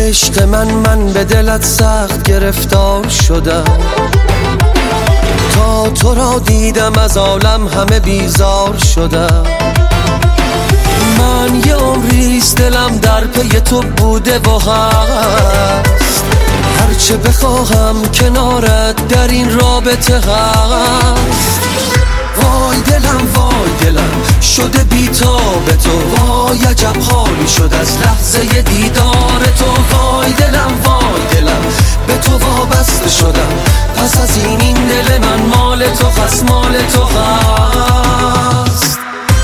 عشق من به دلت سخت گرفتار شدم، تا تو را دیدم از عالم همه بیزار شدم. من یه عمریست دلم در پی تو بوده و هست، هرچه بخواهم کنارت در این رابطه هست. وای دلم شده بی‌تاب تو، وای عجب حالی شد از لحظه دیدار تو. وای دلم به تو وابسته شدم، پس از این دل من مال تو هست، مال تو هست.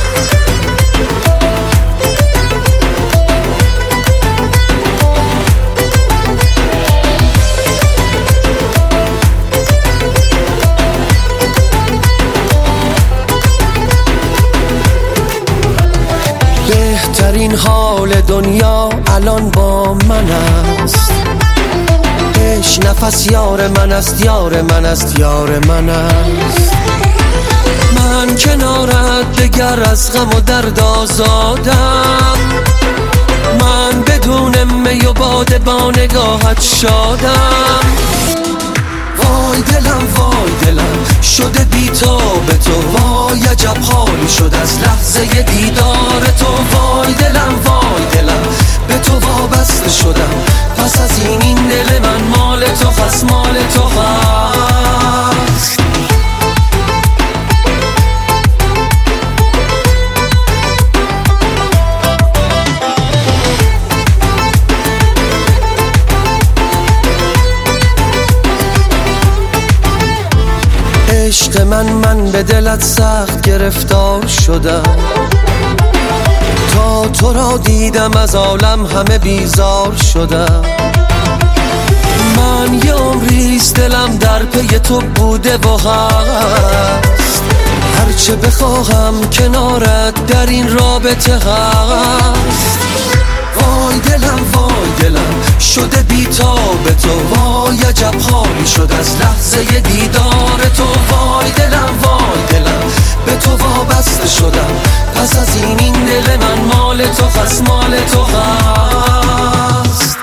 بهترین حال دنیا الان با من است، عشق نفس یار من است، یار من است، یار من است. من کنارت دگر از غم و درد آزادم، من بدون می و باده با نگاهت شادم. وای دلم شده بی‌تاب تو، وای عجب حالی شد از لحظه دیدار تو. وای دلم به تو وابسته شدم، پس از این دل من مال تو هست، مال تو هست. عشق من به دلت سخت گرفتار شدم، تا تو را دیدم از عالم همه بیزار شدم. من یه عمریست دلم در پی تو بوده و هست، هرچه بخواهم کنارت در این رابطه هست. وای دلم شده بی‌تاب تو، وای عجب حالی شد از لحظه دیدار تو. وای دلم به تو وابسته شدم، پس از این دل من مال تو هست، مال تو هست.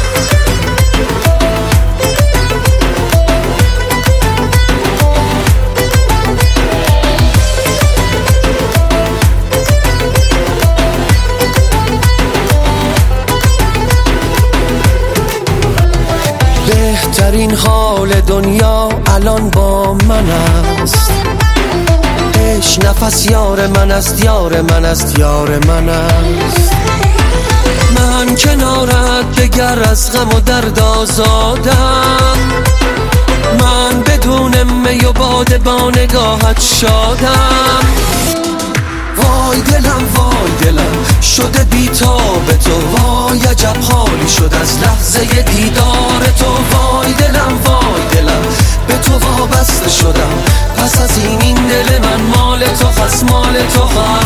بهترین حال دنیا الان با من است، عشق نفس یار من است، یار من است، یار من است. من کنارت دگر از غم و درد آزادم، من بدون می و باده با نگاهت شادم. وای دلم شده بی‌تاب تو، وای عجب حالی شد از لحظه دیدار تو. وای دلم به تو وابسته شدم، پس از این دل من مال تو هست، مال تو هست.